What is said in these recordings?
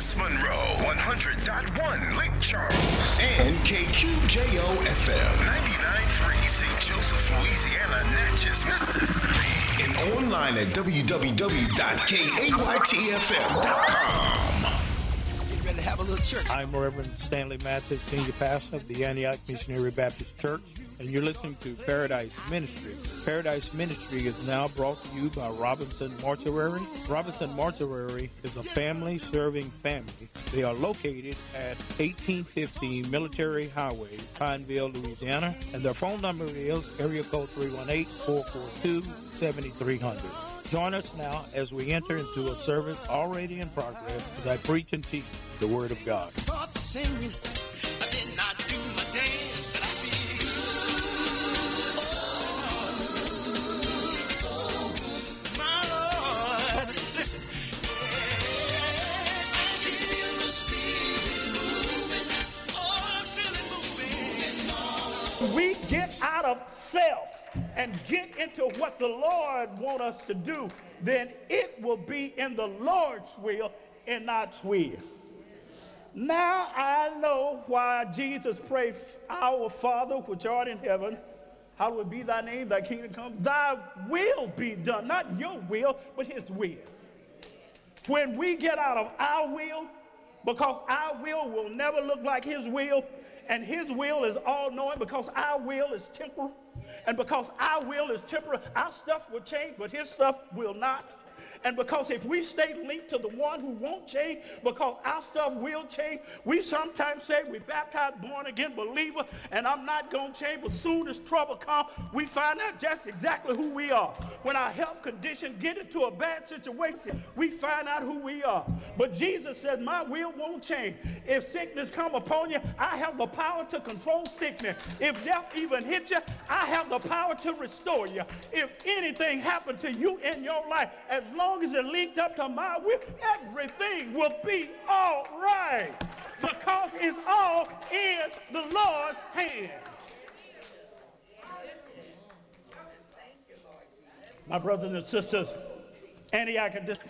West Monroe, 100.1 Lake Charles, and KQJO FM, 99.3 St. Joseph, Louisiana, Natchez, Mississippi, and online at www.kaytfm.com. Ready to have a little church. I'm Reverend Stanley Mathis, Senior Pastor of the Antioch Missionary Baptist Church, and you're listening to Paradise Ministry. Paradise Ministry is now brought to you by Robinson Mortuary. Robinson Mortuary is a family-serving family. They are located at 1850 Military Highway, Pineville, Louisiana, and their phone number is area code 318-442-7300. Join us now as we enter into a service already in progress as I preach and teach the Word of God. Start singing, I did not do my dance, and I feel so good. My Lord, listen. I can feel the Spirit moving. Oh, I feel it moving. We get out of self and get into what the Lord wants us to do, then it will be in the Lord's will and not will. Now I know why Jesus prayed, our Father which art in heaven, hallowed be thy name, thy kingdom come, thy will be done, not your will, but his will. When we get out of our will, because our will never look like his will, and his will is all-knowing, because our will is temporal, and because our will is temporal, our stuff will change, but his stuff will not. And because if we stay linked to the one who won't change, because our stuff will change, we sometimes say we baptized, born again believer, and I'm not going to change, but soon as trouble comes, we find out just exactly who we are. When our health condition get into a bad situation, we find out who we are. But Jesus said, my will won't change. If sickness come upon you, I have the power to control sickness. If death even hit you, I have the power to restore you. If anything happened to you in your life, as long as it linked up to my will, everything will be all right, because it's all in the Lord's hand. My brothers and sisters, Antioch at this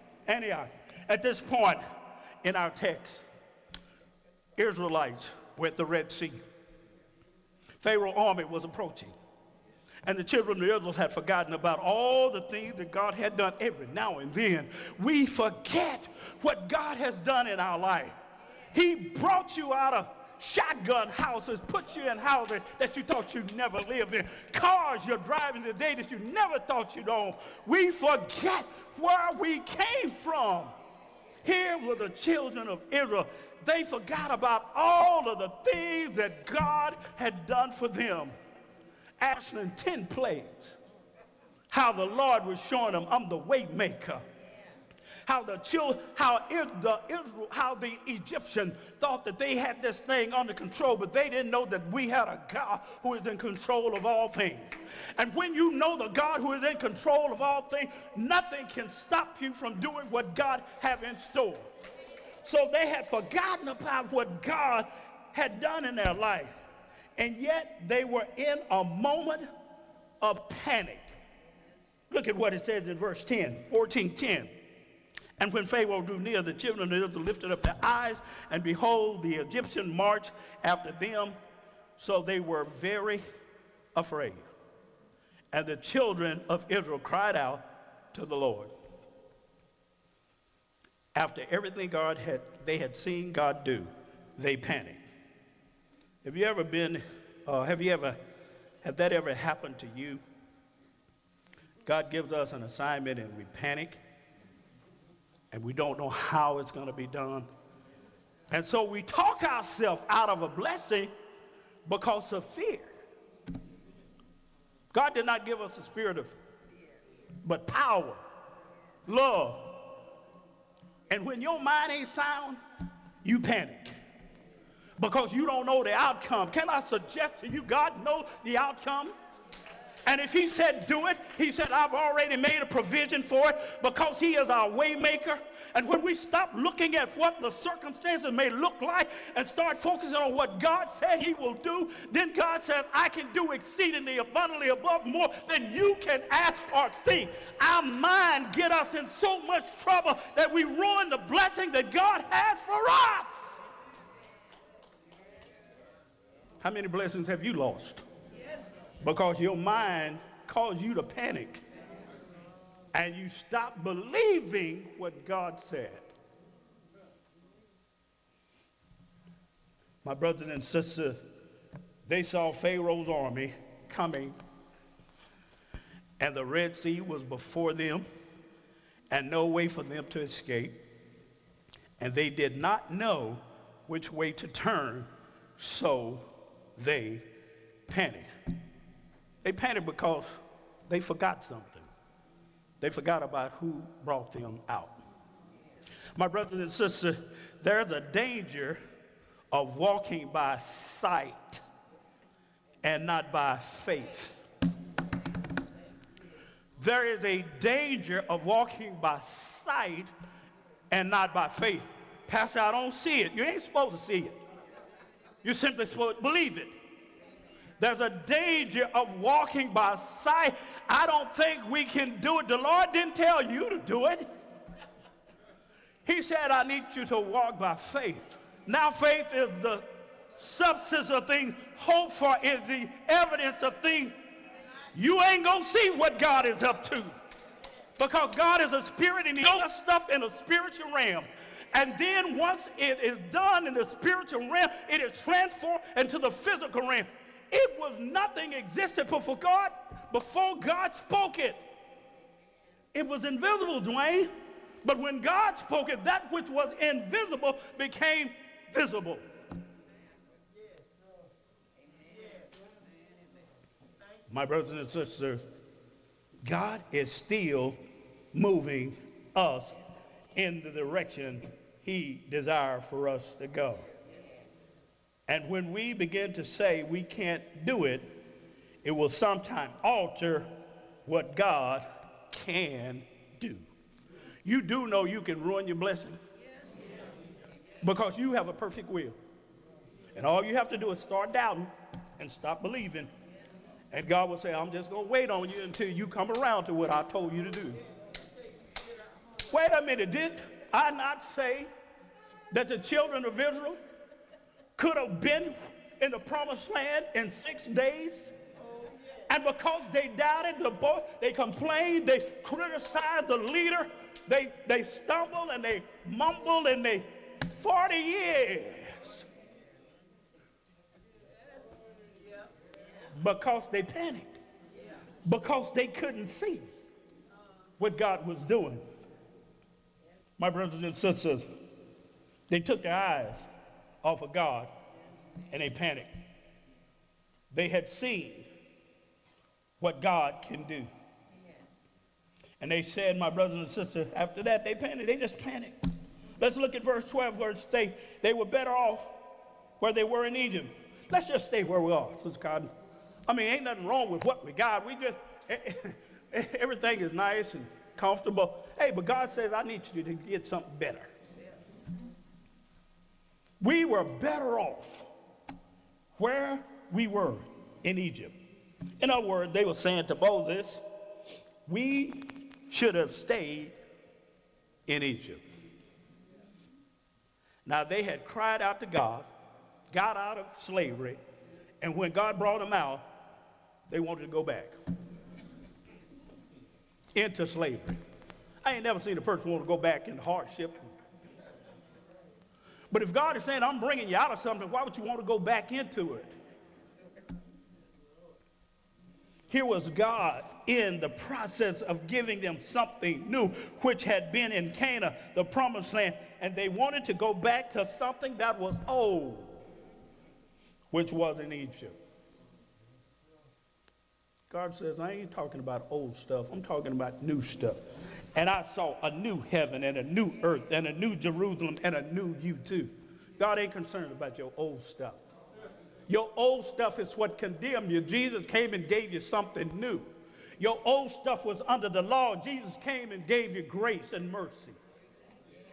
point in our text, Israelites were at the Red Sea. Pharaoh's army was approaching. And the children of Israel had forgotten about all the things that God had done. Every now and then, we forget what God has done in our life. He brought you out of shotgun houses, put you in houses that you thought you'd never live in, cars you're driving today that you never thought you'd own. We forget where we came from. Here were the children of Israel. They forgot about all of the things that God had done for them. Asking 10 plagues, how the Lord was showing them, I'm the way maker. How the Egyptians thought that they had this thing under control, but they didn't know that we had a God who is in control of all things. And when you know the God who is in control of all things, nothing can stop you from doing what God have in store. So they had forgotten about what God had done in their life. And yet they were in a moment of panic. Look at what it says in verse 10, 14:10. And when Pharaoh drew near, the children of Israel lifted up their eyes, and behold, the Egyptian marched after them. So they were very afraid. And the children of Israel cried out to the Lord. After everything they had seen God do, they panicked. Have you ever been, have that ever happened to you? God gives us an assignment and we panic and we don't know how it's going to be done. And so we talk ourselves out of a blessing because of fear. God did not give us a spirit of, but power, love. And when your mind ain't sound, you panic. Because you don't know the outcome. Can I suggest to you, God knows the outcome? And if he said do it, he said I've already made a provision for it, because he is our way maker. And when we stop looking at what the circumstances may look like and start focusing on what God said he will do, then God says, I can do exceedingly abundantly above more than you can ask or think. Our mind get us in so much trouble that we ruin the blessing that God has for us. How many blessings have you lost? Because your mind caused you to panic and you stop believing what God said. My brothers and sisters, they saw Pharaoh's army coming, and the Red Sea was before them, and no way for them to escape. And they did not know which way to turn, so they panicked. They panicked because they forgot something. They forgot about who brought them out. My brothers and sisters, there's a danger of walking by sight and not by faith. There is a danger of walking by sight and not by faith. Pastor, I don't see it. You ain't supposed to see it. You're simply supposed to believe it. There's a danger of walking by sight. I don't think we can do it. The Lord didn't tell you to do it. He said, I need you to walk by faith. Now faith is the substance of things hoped for, is the evidence of things. You ain't gonna see what God is up to, because God is a spirit and he does stuff in a spiritual realm. And then once it is done in the spiritual realm, it is transformed into the physical realm. It was nothing existed before God spoke it. It was invisible, Dwayne. But when God spoke it, that which was invisible became visible. My brothers and sisters, God is still moving us in the direction he desires for us to go. And when we begin to say we can't do it, it will sometimes alter what God can do. You do know you can ruin your blessing because you have a perfect will. And all you have to do is start doubting and stop believing. And God will say, I'm just going to wait on you until you come around to what I told you to do. Wait a minute, did I not say that the children of Israel could have been in the promised land in 6 days? And because they doubted, they complained, they criticized the leader, they stumbled and they mumbled and they 40 years. Because they panicked. Because they couldn't see what God was doing. My brothers and sisters, they took their eyes off of God and they panicked. They had seen what God can do. And they said, my brothers and sisters, after that they panicked. They just panicked. Let's look at verse 12 where it states they were better off where they were in Egypt. Let's just stay where we are, Sister Cotton. I mean, ain't nothing wrong with what we got. We just, everything is nice and comfortable. Hey, but God says, I need you to get something better. We were better off where we were in Egypt. In other words, they were saying to Moses, we should have stayed in Egypt. Now, they had cried out to God, got out of slavery, and when God brought them out, they wanted to go back into slavery. I ain't never seen a person want to go back into hardship. But if God is saying, I'm bringing you out of something, why would you want to go back into it? Here was God in the process of giving them something new, which had been in Canaan, the promised land, and they wanted to go back to something that was old, which was in Egypt. God says, I ain't talking about old stuff. I'm talking about new stuff. And I saw a new heaven and a new earth and a new Jerusalem and a new you too. God ain't concerned about your old stuff. Your old stuff is what condemned you. Jesus came and gave you something new. Your old stuff was under the law. Jesus came and gave you grace and mercy.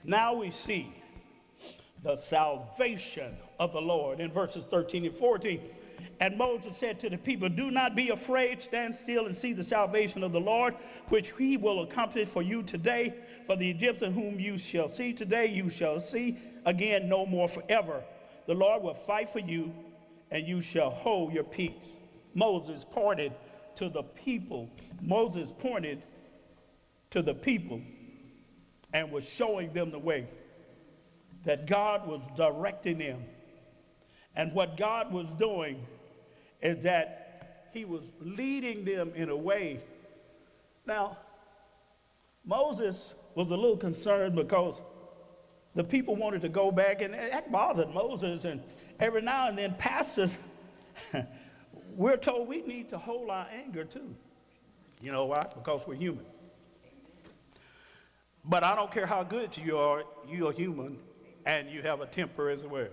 Now we see the salvation of the Lord in verses 13 and 14. And Moses said to the people, do not be afraid, stand still and see the salvation of the Lord, which he will accomplish for you today. For the Egyptian whom you shall see today, you shall see again no more forever. The Lord will fight for you, and you shall hold your peace. Moses pointed to the people. Moses pointed to the people and was showing them the way, that God was directing them. And what God was doing is that he was leading them in a way. Now, Moses was a little concerned because the people wanted to go back, and that bothered Moses. And every now and then, pastors, we're told we need to hold our anger too. You know why? Because we're human. But I don't care how good you are human, and you have a temper as well.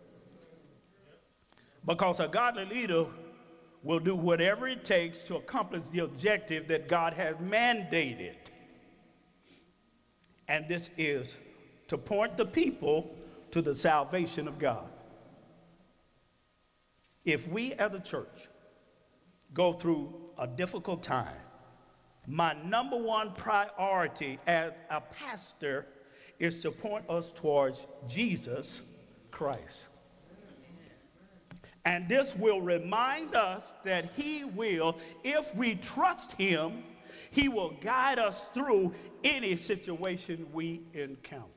Because a godly leader will do whatever it takes to accomplish the objective that God has mandated. And this is to point the people to the salvation of God. If we as a church go through a difficult time, my number one priority as a pastor is to point us towards Jesus Christ. And this will remind us that he will, if we trust him, he will guide us through any situation we encounter.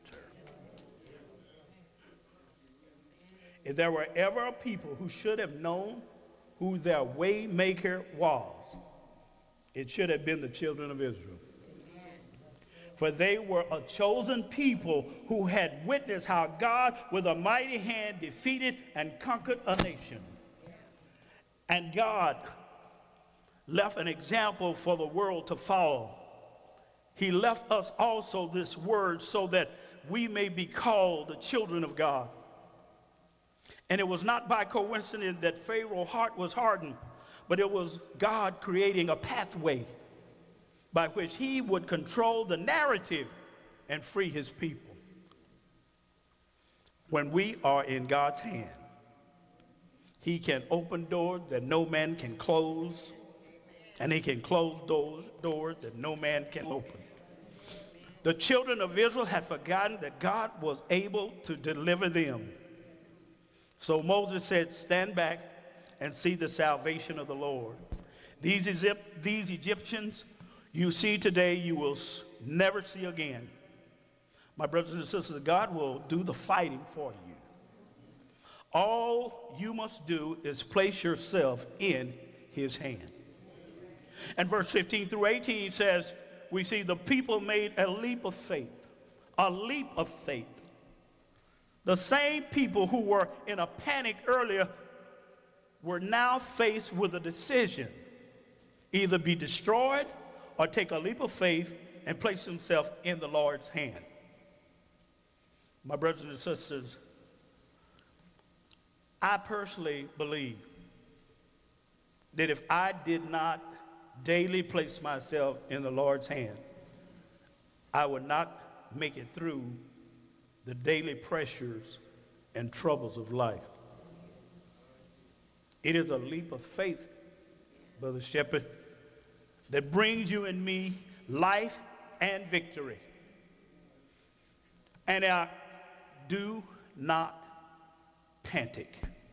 If there were ever a people who should have known who their way maker was, it should have been the children of Israel. For they were a chosen people who had witnessed how God, with a mighty hand, defeated and conquered a nation. And God left an example for the world to follow. He left us also this word so that we may be called the children of God. And it was not by coincidence that Pharaoh's heart was hardened, but it was God creating a pathway by which he would control the narrative and free his people. When we are in God's hand, he can open doors that no man can close, and he can close doors that no man can open. The children of Israel had forgotten that God was able to deliver them. So Moses said, stand back and see the salvation of the Lord. These Egyptians you see today, you will never see again. My brothers and sisters, God will do the fighting for you. All you must do is place yourself in his hand. And verse 15 through 18 says, we see the people made a leap of faith. A leap of faith. The same people who were in a panic earlier were now faced with a decision. Either be destroyed or take a leap of faith and place themselves in the Lord's hand. My brothers and sisters, I personally believe that if I did not daily place myself in the Lord's hand, I would not make it through the daily pressures and troubles of life. It is a leap of faith, Brother Shepherd, that brings you and me life and victory. And I do not panic.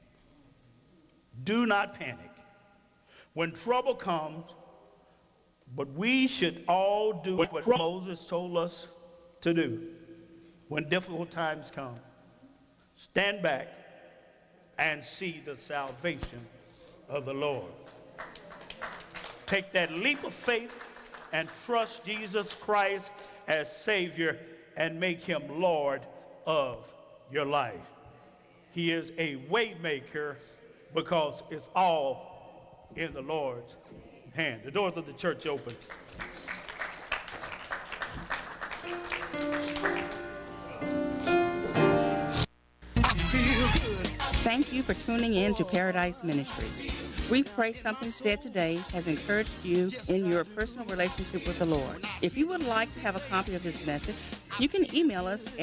Do not panic. When trouble comes, but we should all do what Moses told us to do. When difficult times come, stand back and see the salvation of the Lord. Take that leap of faith and trust Jesus Christ as Savior and make him Lord of your life. He is a way maker because it's all in the Lord's hand. The doors of the church open. Thank you for tuning in to Paradise Ministry. We pray something said today has encouraged you in your personal relationship with the Lord. If you would like to have a copy of this message, you can email us